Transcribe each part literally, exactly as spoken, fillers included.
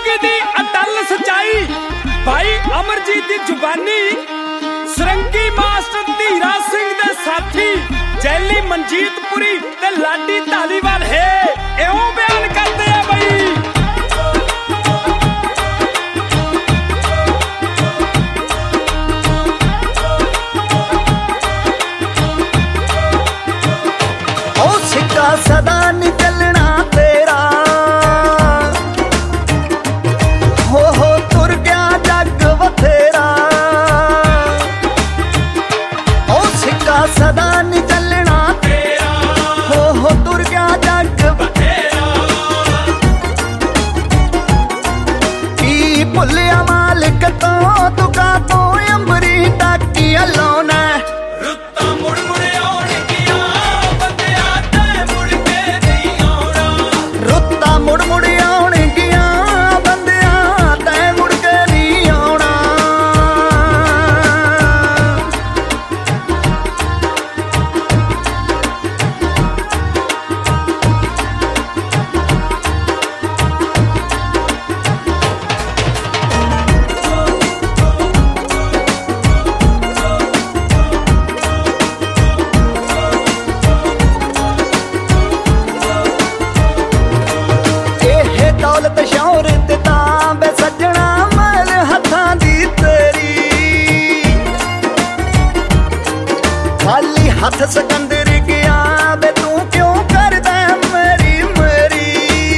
जिंदगी दी अटल सच्चाई भाई अमरजीत दी जुबानी सरंगी मास्टर धीरा सिंह दे साथी जैली मनजीतपुरी ते लाडी धालीवाल है एवं बयान करते हैं भाई। सदा नहीं चलना तेरा हो हो तुर गया जग बथेरा ओ सिक्का सदा नहीं चलना तेरा हो हो तुर गया जग बथेरा की भुलिया मालिक तो तुका तो अंबरी टाकी अलोना मुड़ मुड़ आउण गिया बंदिया तै मुड़ के नहीं आउणा दौलत शौहरत तां बे सजना मैल हत्थां दी तेरी खाली हथ सकंदर गया बे तू क्यों करदा मेरी मेरी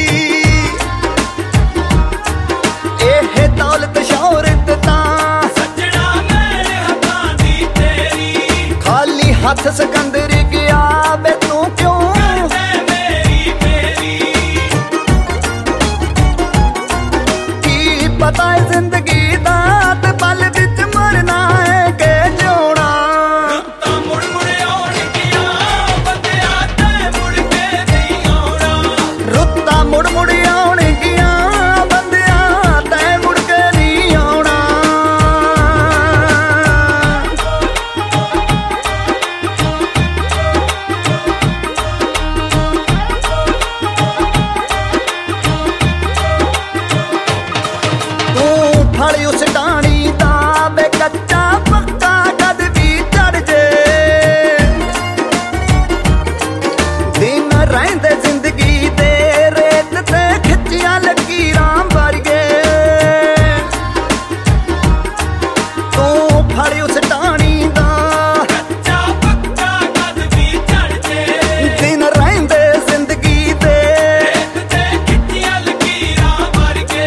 एह दौलत शौहरत तां सजना मैल हत्थां दी तेरी खाली हथ सकंदर गया बे तू क्यों पता है जिंदगी दा ते पल विच मरना है के जिउणा रुत्तां मुड़ मुड़ आउण गिया बंदिया तै मुड़ के नहीं आउणा रुत्तां मुड़ मुड़ आउण गिया बंदिया तै मुड़ के नहीं आउणा फड़ उस टाणी दा बे कच्चा पक्का कद भी चढ़ जे दिन रहिंदे जिंदगी दे रेत ते खिच्चियां लकीरां वर्गे तू फड़ उस टाणी दा कच्चा पक्का कद भी चढ़ जे दिन रहिंदे जिंदगी दे रेत ते खिच्चियां लकीरां वर्गे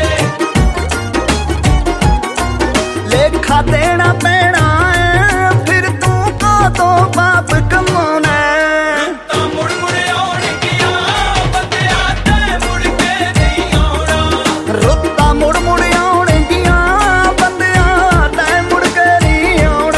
लेखा देना पैना है फिर तू को तो पाप कमाना है मुड़ मुड़ आउण गिया बंदिया तै मुड़ के नहीं आउणा रुत्तां मुड़ मुड़ आउण गिया बंदिया तै मुड़ के नहीं आउणा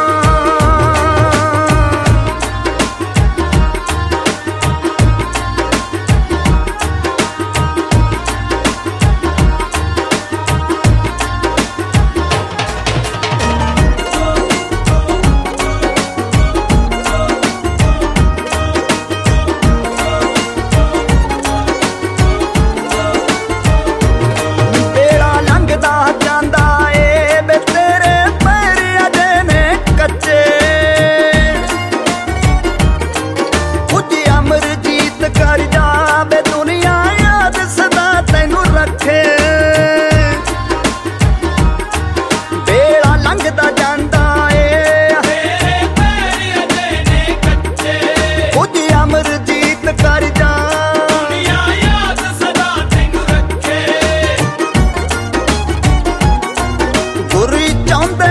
कर जा बे दुनिया याद सदा तैनू रखे बेड़ा लंघदा जांदा ए कुछ अमरजीत कर जा दुनिया याद सदा तैनू रखे गुरी चाहुंदे